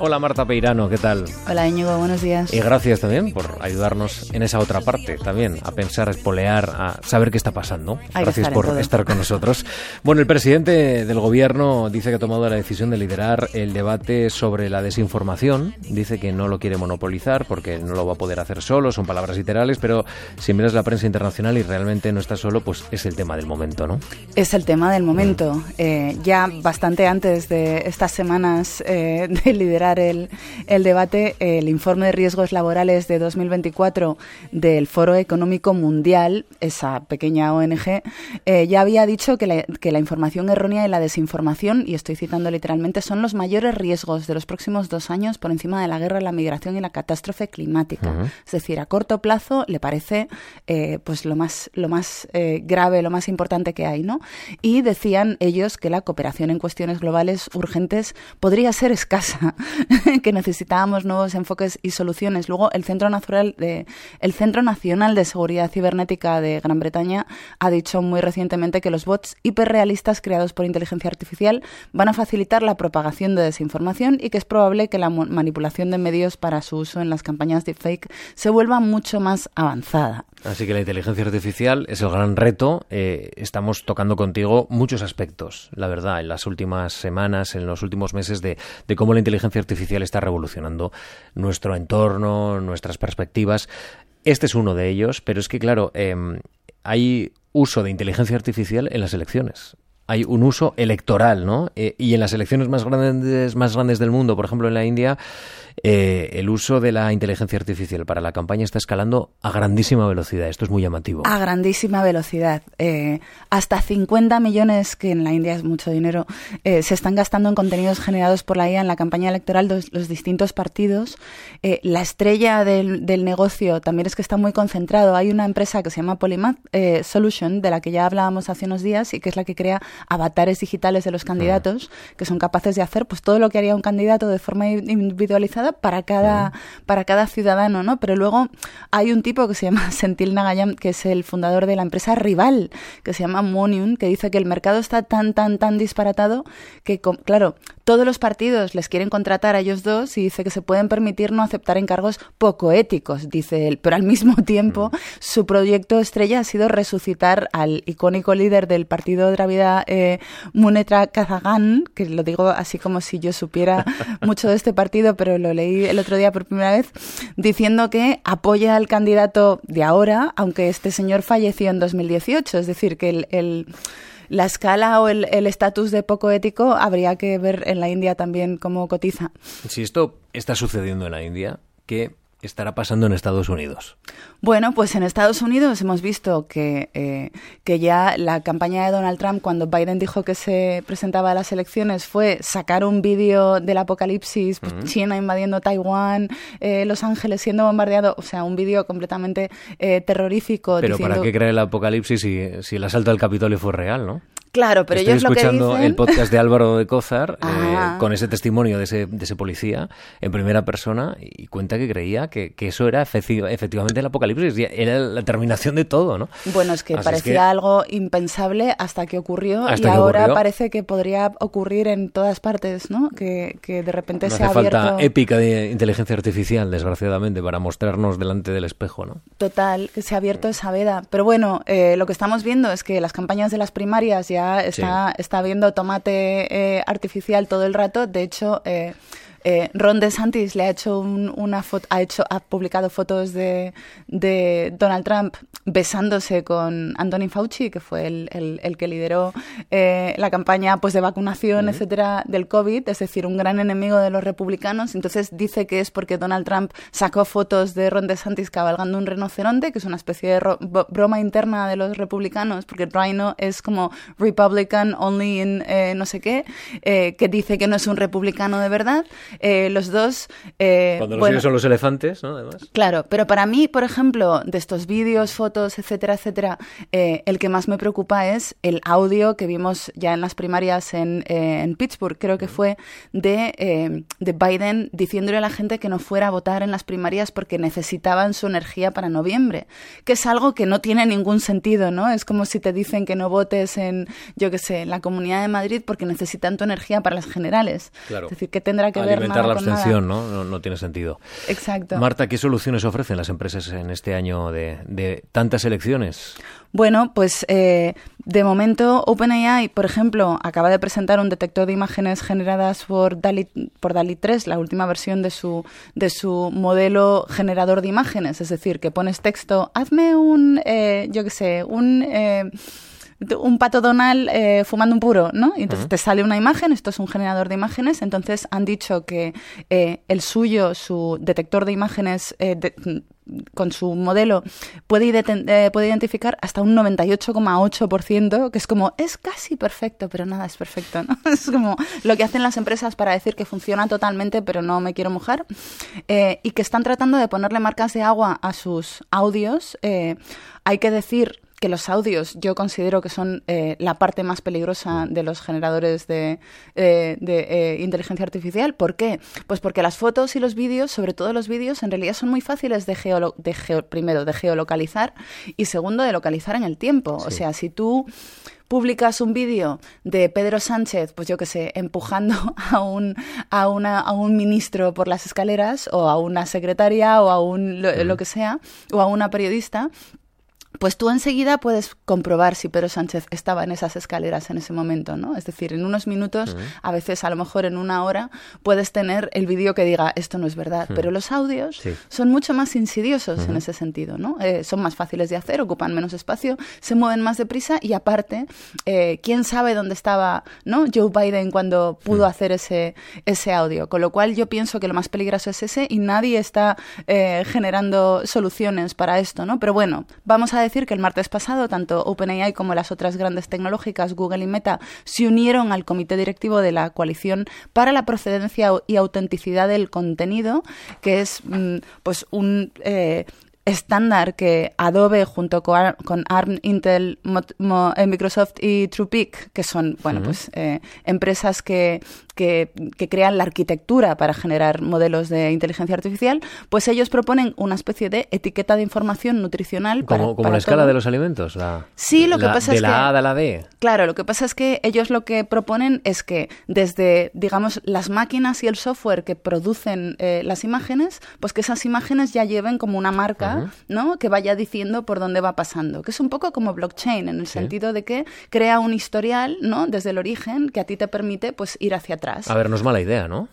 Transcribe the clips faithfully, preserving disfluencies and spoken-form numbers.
Hola Marta Peirano, ¿qué tal? Hola Íñigo, buenos días. Y gracias también por ayudarnos en esa otra parte también, a pensar, a espolear, a saber qué está pasando. Hay Gracias estar por estar con nosotros. Bueno, el presidente del gobierno dice que ha tomado la decisión de liderar el debate sobre la desinformación. Dice que no lo quiere monopolizar porque no lo va a poder hacer solo, son palabras literales, pero si miras la prensa internacional y realmente no está solo, pues es el tema del momento, ¿no? Es el tema del momento. Mm. Eh, ya bastante antes de estas semanas eh, de liderar El, el debate, el informe de riesgos laborales de dos mil veinticuatro del Foro Económico Mundial, esa pequeña O N G, eh, ya había dicho que la, que la información errónea y la desinformación, y estoy citando literalmente, son los mayores riesgos de los próximos dos años por encima de la guerra, la migración y la catástrofe climática. Uh-huh. Es decir, a corto plazo le parece eh, pues lo más, lo más eh, grave, lo más importante que hay, ¿no? Y decían ellos que la cooperación en cuestiones globales urgentes podría ser escasa, que necesitábamos nuevos enfoques y soluciones. Luego, el Centro Nacional de, el Centro Nacional de Seguridad Cibernética de Gran Bretaña ha dicho muy recientemente que los bots hiperrealistas creados por inteligencia artificial van a facilitar la propagación de desinformación y que es probable que la manipulación de medios para su uso en las campañas de fake se vuelva mucho más avanzada. Así que la inteligencia artificial es el gran reto. Eh, estamos tocando contigo muchos aspectos, la verdad, en las últimas semanas, en los últimos meses, de, de cómo la inteligencia artificial está revolucionando nuestro entorno, nuestras perspectivas. Este es uno de ellos, pero es que, claro, eh, hay uso de inteligencia artificial en las elecciones. Hay un uso electoral, ¿no? Eh, y en las elecciones más grandes, más grandes del mundo, por ejemplo en la India, eh, el uso de la inteligencia artificial para la campaña está escalando a grandísima velocidad. Esto es muy llamativo. A grandísima velocidad. Eh, hasta cincuenta millones, que en la India es mucho dinero, eh, se están gastando en contenidos generados por la I A en la campaña electoral de los distintos partidos. Eh, la estrella del, del negocio también es que está muy concentrado. Hay una empresa que se llama Polymath eh, Solution, de la que ya hablábamos hace unos días y que es la que crea avatares digitales de los candidatos, uh-huh. que son capaces de hacer pues todo lo que haría un candidato de forma individualizada para cada uh-huh. para cada ciudadano, ¿no? Pero luego hay un tipo que se llama Senthil Nagayam, que es el fundador de la empresa rival, que se llama Monium, que dice que el mercado está tan, tan, tan disparatado que, claro, todos los partidos les quieren contratar a ellos dos y dice que se pueden permitir no aceptar encargos poco éticos, dice él. Pero al mismo tiempo, uh-huh. su proyecto estrella ha sido resucitar al icónico líder del partido Dravida Eh, Munnetra Kazhagam, que lo digo así como si yo supiera mucho de este partido, pero lo leí el otro día por primera vez, diciendo que apoya al candidato de ahora, aunque este señor falleció en dos mil dieciocho. Es decir, que el, el la escala o el estatus de poco ético habría que ver en la India también cómo cotiza. Si esto está sucediendo en la India, ¿qué estará pasando en Estados Unidos? Bueno, pues en Estados Unidos hemos visto que, eh, que ya la campaña de Donald Trump, cuando Biden dijo que se presentaba a las elecciones, fue sacar un vídeo del apocalipsis, pues, uh-huh. China invadiendo Taiwán, eh, Los Ángeles siendo bombardeado, o sea, un vídeo completamente eh, terrorífico. Pero diciendo... ¿para qué creer el apocalipsis si, si el asalto al Capitolio fue real, no? Claro, pero Estoy ellos lo que dicen... escuchando el podcast de Álvaro de Cózar ah. eh, con ese testimonio de ese, de ese policía en primera persona y cuenta que creía que, que eso era efecti- efectivamente el apocalipsis, era la terminación de todo, ¿no? Bueno, es que Así parecía es que... algo impensable hasta que ocurrió hasta y que ahora ocurrió. Parece que podría ocurrir en todas partes, ¿no? Que, que de repente no se ha hace abierto... falta épica de inteligencia artificial, desgraciadamente, para mostrarnos delante del espejo, ¿no? Total, que se ha abierto esa veda. Pero bueno, eh, lo que estamos viendo es que las campañas de las primarias ya está... Sí. Está viendo tomate eh, artificial todo el rato. De hecho, eh, eh, Ron DeSantis le ha hecho un, una foto, ha hecho, ha publicado fotos de, de Donald Trump besándose con Anthony Fauci, que fue el, el, el que lideró eh, la campaña pues de vacunación, uh-huh. etcétera, del COVID, es decir, un gran enemigo de los republicanos. Entonces dice que es porque Donald Trump sacó fotos de Ron DeSantis cabalgando un rinoceronte, que es una especie de ro- broma interna de los republicanos, porque Rhino es como Republican only in eh, no sé qué, eh, que dice que no es un republicano de verdad. Eh, los dos... Eh, Cuando los bueno, suyos son los elefantes, ¿no? Además. Claro, pero para mí, por ejemplo, de estos vídeos, fotos, etcétera, etcétera, eh, el que más me preocupa es el audio que vimos ya en las primarias en, eh, en Pittsburgh, creo que fue, de, eh, de Biden diciéndole a la gente que no fuera a votar en las primarias porque necesitaban su energía para noviembre, que es algo que no tiene ningún sentido, ¿no? Es como si te dicen que no votes en, yo qué sé, en la Comunidad de Madrid porque necesitan tu energía para las generales. Claro. Es decir, ¿qué tendrá que ver Inventar nada la con abstención, nada. ¿no? ¿no? No tiene sentido. Exacto. Marta, ¿qué soluciones ofrecen las empresas en este año de, de tantas elecciones? Bueno, pues eh, de momento OpenAI, por ejemplo, acaba de presentar un detector de imágenes generadas por DALL-E, por DALL-E tres, la última versión de su, de su modelo generador de imágenes. Es decir, que pones texto, hazme un, eh, yo qué sé, un... Eh, un pato Donald eh, fumando un puro, ¿no? Y entonces uh-huh. te sale una imagen, esto es un generador de imágenes, entonces han dicho que eh, el suyo, su detector de imágenes eh, de, con su modelo puede, ident- eh, puede identificar hasta un noventa y ocho coma ocho por ciento, que es como, es casi perfecto, pero nada es perfecto, ¿no? Es como lo que hacen las empresas para decir que funciona totalmente, pero no me quiero mojar, eh, y que están tratando de ponerle marcas de agua a sus audios. Eh, hay que decir que los audios yo considero que son eh, la parte más peligrosa de los generadores de, eh, de eh, inteligencia artificial. ¿Por qué? Pues porque las fotos y los vídeos, sobre todo los vídeos, en realidad son muy fáciles de, geolo- de geo- primero, de geolocalizar y segundo, de localizar en el tiempo. Sí. O sea, si tú publicas un vídeo de Pedro Sánchez, pues yo qué sé, empujando a un, a, una, a un ministro por las escaleras o a una secretaria o a un lo, uh-huh. lo que sea, o a una periodista, pues tú enseguida puedes comprobar si Pedro Sánchez estaba en esas escaleras en ese momento, ¿no? Es decir, en unos minutos, uh-huh. a veces a lo mejor en una hora, puedes tener el vídeo que diga esto no es verdad. Uh-huh. Pero los audios sí. son mucho más insidiosos uh-huh. en ese sentido, ¿no? Eh, son más fáciles de hacer, ocupan menos espacio, se mueven más deprisa y aparte, eh, ¿quién sabe dónde estaba, ¿no? Joe Biden cuando pudo uh-huh. hacer ese, ese audio? Con lo cual yo pienso que lo más peligroso es ese y nadie está eh, generando soluciones para esto, ¿no? Pero bueno, vamos a decir que el martes pasado tanto OpenAI como las otras grandes tecnológicas, Google y Meta, se unieron al comité directivo de la coalición para la procedencia y autenticidad del contenido, que es mm, pues un eh, estándar que Adobe junto con, Ar- con ARM, Intel, Mo- Mo- eh, Microsoft y TruePic, que son bueno uh-huh. pues eh, empresas que, que, que crean la arquitectura para generar modelos de inteligencia artificial, pues ellos proponen una especie de etiqueta de información nutricional para, como, como para la escala todo. de los alimentos, la, sí, lo que la, pasa de es la que, A a la B. Claro, lo que pasa es que ellos lo que proponen es que desde, digamos, las máquinas y el software que producen eh, las imágenes, pues que esas imágenes ya lleven como una marca, uh-huh. ¿no? Que vaya diciendo por dónde va pasando, que es un poco como blockchain en el sí. sentido de que crea un historial, ¿no? Desde el origen que a ti te permite pues ir hacia atrás. A ver, no es mala idea, ¿no?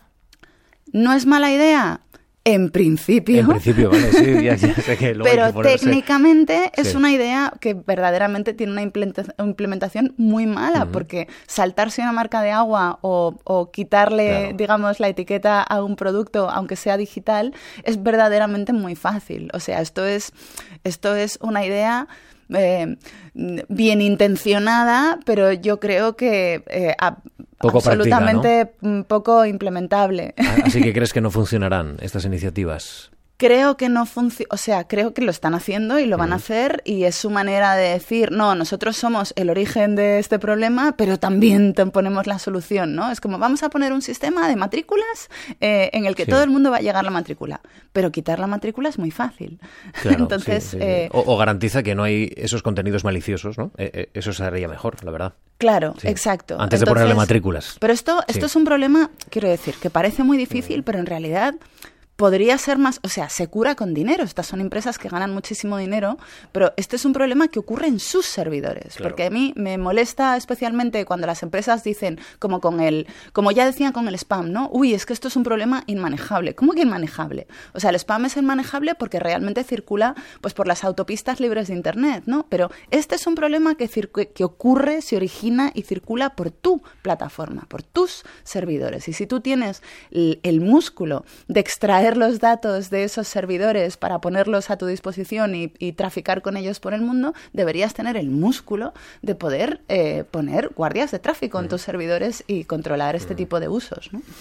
No es mala idea. En principio. En principio, vale, sí, ya, ya sé que luego pero hay que ponerse... técnicamente es sí. una una idea que verdaderamente tiene una implementación muy mala, uh-huh. porque saltarse una marca de agua o, o quitarle, claro. digamos, la etiqueta a un producto, aunque sea digital, es verdaderamente muy fácil. O sea, esto es, esto es una idea... Eh, bien intencionada, pero yo creo que eh, a, poco absolutamente práctica, ¿no? poco implementable. Así que crees que no funcionarán estas iniciativas. Creo que no funciona, o sea, creo que lo están haciendo y lo van a hacer y es su manera de decir, no, nosotros somos el origen de este problema, pero también te ponemos la solución, ¿no? Es como, vamos a poner un sistema de matrículas eh, en el que sí. todo el mundo va a llegar a la matrícula, pero quitar la matrícula es muy fácil. Claro, Entonces, sí, sí, sí. Eh, o, o garantiza que no hay esos contenidos maliciosos, ¿no? Eh, eh, eso sería mejor, la verdad. Claro, sí. exacto. Antes Entonces, de ponerle matrículas. Pero esto, esto sí. es un problema, quiero decir, que parece muy difícil, pero en realidad... podría ser más, o sea, se cura con dinero. Estas son empresas que ganan muchísimo dinero, pero este es un problema que ocurre en sus servidores. Claro. Porque a mí me molesta especialmente cuando las empresas dicen, como con el, como ya decían con el spam, ¿no? Uy, es que esto es un problema inmanejable. ¿Cómo que inmanejable? O sea, el spam es inmanejable porque realmente circula pues por las autopistas libres de Internet, ¿no? Pero este es un problema que, circu- que ocurre, se origina y circula por tu plataforma, por tus servidores. Y si tú tienes el, el músculo de extraer los datos de esos servidores para ponerlos a tu disposición y, y traficar con ellos por el mundo, deberías tener el músculo de poder eh, poner guardias de tráfico mm. en tus servidores y controlar este mm. tipo de usos, ¿no?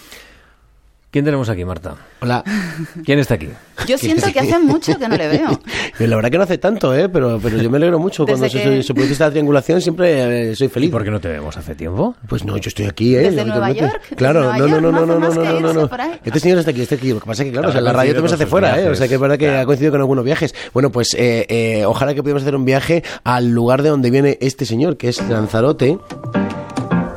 ¿Quién tenemos aquí, Marta? Hola. ¿Quién está aquí? Yo siento que hace mucho que no le veo. La verdad que no hace tanto, ¿eh? Pero, pero yo me alegro mucho. Desde Cuando que... se, se produce esta triangulación siempre eh, soy feliz. ¿Y por qué no te vemos hace tiempo? Pues no, yo estoy aquí, ¿eh? ¿Desde Nueva York? Claro, Nueva no, no, no, York, no, no, no, no, no, no, no, no. Este señor está aquí, está aquí. Lo que pasa es que, claro, claro o sea, la radio también se hace fuera, viajes. ¿eh? O sea, que es verdad que claro. ha coincidido con algunos viajes. Bueno, pues eh, eh, ojalá que pudiéramos hacer un viaje al lugar de donde viene este señor, que es Lanzarote.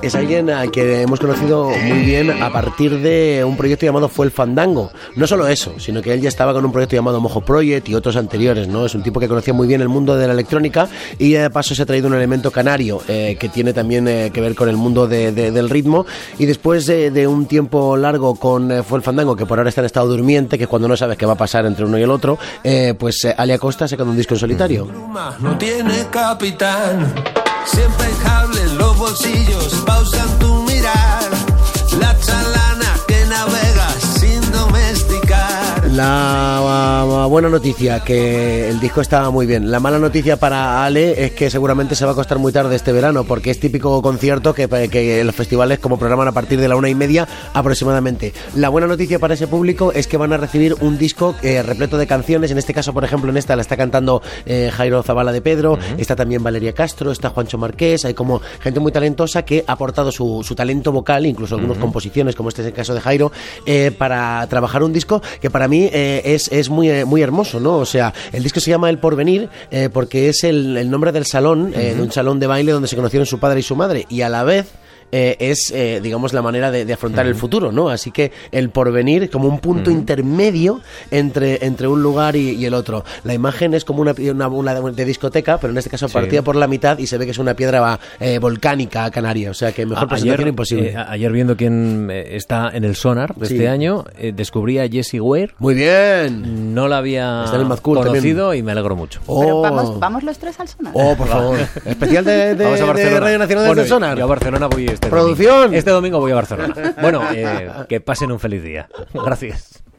es alguien a que hemos conocido muy bien a partir de un proyecto llamado Fue el Fandango. No solo eso, sino que él ya estaba con un proyecto llamado Mojo Project y otros anteriores, ¿no? Es un tipo que conocía muy bien el mundo de la electrónica y de paso se ha traído un elemento canario eh, que tiene también eh, que ver con el mundo de, de, del ritmo. Y después de, de un tiempo largo con eh, Fue el Fandango, que por ahora está en estado durmiente, que es cuando no sabes qué va a pasar entre uno y el otro, eh, pues eh, Ali Acosta saca un disco en solitario. No tiene capitán, siempre hay cable en los bolsillos, pausan tu mirar, la chalana que navega sin domesticar. La uh, buena noticia, que el disco estaba muy bien. La mala noticia para Ale es que seguramente se va a acostar muy tarde este verano, porque es típico concierto que, que los festivales como programan a partir de la una y media aproximadamente. La buena noticia para ese público es que van a recibir un disco eh, repleto de canciones. En este caso, por ejemplo, en esta la está cantando eh, Jairo Zavala de Pedro, uh-huh. Está también Valeria Castro, está Juancho Marqués. Hay como gente muy talentosa que ha aportado su, su talento vocal, incluso algunas uh-huh. composiciones, como este es el caso de Jairo, eh, para trabajar un disco que para mí eh, es, es muy, eh, muy hermoso, ¿no? O sea, el disco se llama El Porvenir eh, porque es el, el nombre del salón, eh, uh-huh. de un salón de baile donde se conocieron su padre y su madre, y a la vez Eh, es, eh, digamos, la manera de, de afrontar uh-huh. el futuro, ¿no? Así que el porvenir como un punto uh-huh. intermedio entre, entre un lugar y, y el otro. La imagen es como una, una, una de discoteca, pero en este caso partida sí. por la mitad y se ve que es una piedra eh, volcánica canaria, o sea que mejor a, presentación ayer, imposible. Eh, ayer viendo quién está en el Sonar de sí. este año, eh, descubrí a Jessie Ware. Muy bien. No la había conocido también. Y me alegro mucho. Oh. Pero vamos, vamos los tres al Sonar. Oh, por favor. Especial de, de, de Radio Nacional bueno, del Sonar. Yo a Barcelona voy este Producción. Domingo. Este domingo voy a Barcelona. Bueno, eh, que pasen un feliz día. Gracias.